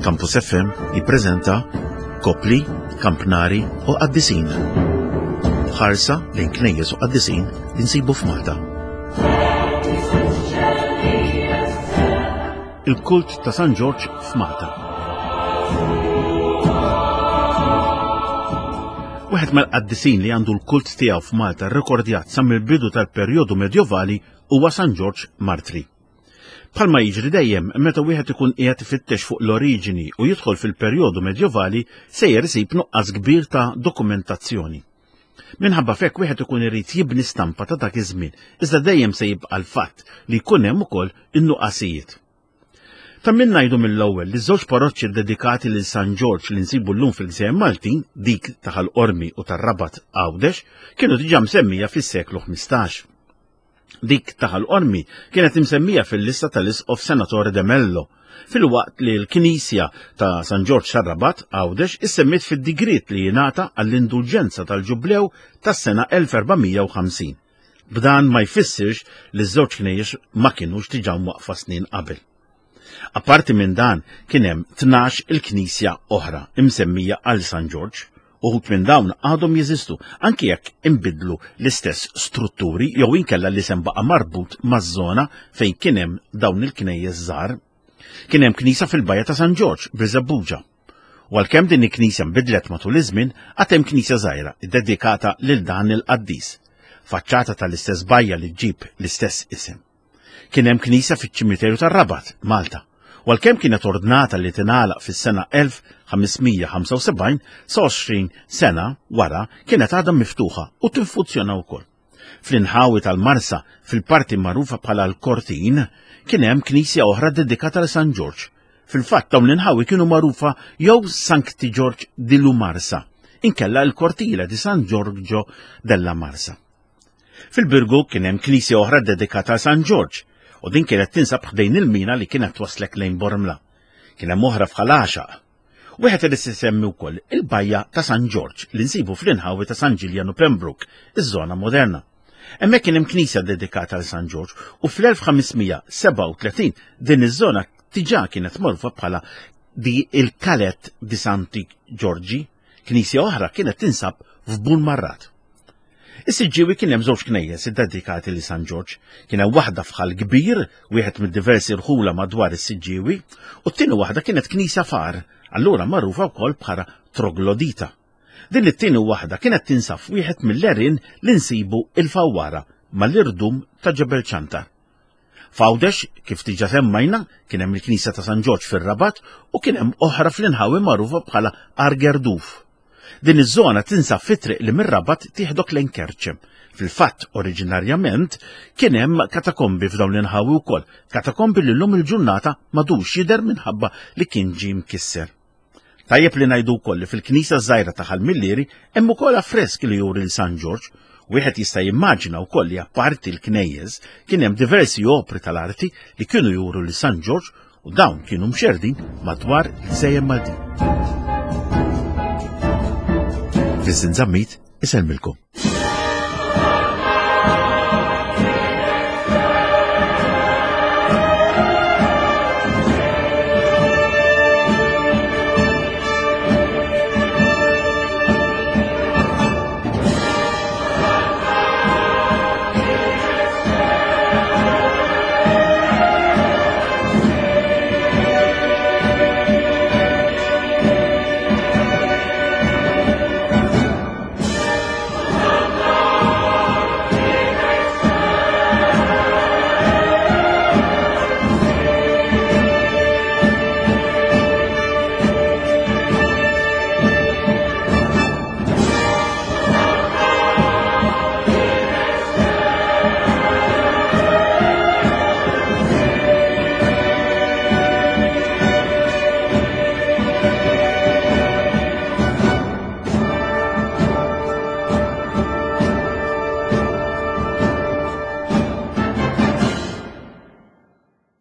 Campus FM jippreżenta Kopli, Kampnari u Qaddisin. Ħarsa lejn knejjes u qaddisin li nsibu f'Malta. Il-kult ta' San George f'Malta. Wieħed mal-qaddisin li għandu l-kult tiegħu f'Malta rrekordjat sa mill-bidu tal-perjodu medjevali huwa San George Martri. Bħalma jiġri dejjem meta wieħed ikun qiegħed ifittex fuq l-oriġini u jidħol fil-perjodu medjevali sejjer isib nuqqas kbir ta' dokumentazzjoni. Minħabba fekk wieħed ikun irid jibni stampa ta' dak iż-żmien, iżda dejjem se jibqa' l-fatt li jkun hemm ukoll in-nuqqasijiet. Ta' min ngħidu mill-ewwel li żewġ paroċċi dedikati lil San George li nsibu llum fil-Gżejjer Maltin, dik ta' Ħal-Qormi u tar-Rabat Għawdex, kienu diġà msemmija fis-seklu 15. Dik ta' Ħal-Qormi kienet imsemmija fil-lista tal-Isqof Senatore de Mello, fil-waqt li l-Knisja ta' San George tar-Rabat Għawdex issemmit fid-digriet li jingħata għall-indulġenza tal-ġublew tas-sena 1450. B'dan ma jfissirx li ż-żewġ knejjex ma kinux diġà waqfa snin qabel. Apparti minn dan kien hemm 12 il-Knisja oħra imsemmija għal San George. Uħud minn dawn għadhom jeżistu anke jekk inbidlu l-istess strutturi jew inkella li sem baqa' marbut maż-żona fejn kien hemm dawn il-knejjes żgħar. Kien hemm knisja fil-Bajja ta' San George b'Riżebbuġa. U għalkemm din il-knisja nbidlet matul iż-żmien, għad hemm knisja żgħira ddedikata lil dan il-qaddis, faċċata tal-istess bajja li ġġib l-istess isem. Kien hemm knisja fiċ-ċimiterju tar-Rabat, Malta. U għalkemm kienet ordnata li tingħalaq fis-sena 1575 sa 20 sena wara kienet għadha miftuħa u tinfunzjona wkoll. Fl-inħawi tal-Marsa fil-parti magħrufa bħala l-Kortin kien hemm knisja oħra dedikata li San George. Fil-fatt dawn l-inħawi kienu magħrufa jew Sancti George di Marsa, inkella l-Kortila di San Giorgio della Marsa. Fil-Birgu kien hemm knisja oħra dedikata li San George, u din kienet tinsab ħdejn il-mina li kienet waslek lejn Bormla. Kien hemm oħra f'Ħalaxaq. Wieħed irid isemmi wkoll il-Bajja ta' San George li nsibu fl-inħawi ta' San Ġiljan u Pembroke, iż-żona moderna. Hemmhekk kien hemm knisja dedikata għal San George u fl-1537 din iż-żona diġà kienet magħrufa bħala di il-Kalet di Santi Giorgi, knisja oħra kienet tinsab f'Bun Marrat. Is-Siġġiewi kien hemm żewġ knejjes iddedikati li San George, kien hemm waħda f'Ħall Kbir, wieħed mid-diversi rħula madwar is-Siġġiewi, u t-tieni waħda kienet knisja far, allura magħrufa wkoll bħala Troglodita. Din it-tieni waħda kienet tinsab wieħed mill-għerien li nsibu il-Fawwara mal-irdum ta' Ġebel Ċantar. F'Għawdex, kif diġà semmejna, kien hemm il-Knisja ta' San George fir-Rabat u kien hemm oħra fl-inħawi magħrufa bħala Argerduf. Din iż-żona tinsab fit-triq li mir-Rabat tieħdok lejn Kerċem. Fil-fatt, oriġinarjament, kien hemm katakombi f'dawn l-inħawi wkoll, katakombi li llum il-ġurnata m'għadux jidher minħabba li kien ġie mkisser. Tajjeb li ngħidu wkoll li fil-Knisja żgħira ta' Ħall-Millieri hemm ukoll affreski li juri l San George. Wieħed jista' jimmaġina wkoll li apparti l-knejjes kien hemm diversi opri tal-arti li kienu juru l San George u dawn kienu mxerdin madwar il-Gżejjer Maltin. Fiż-żinżammit isellmilkom.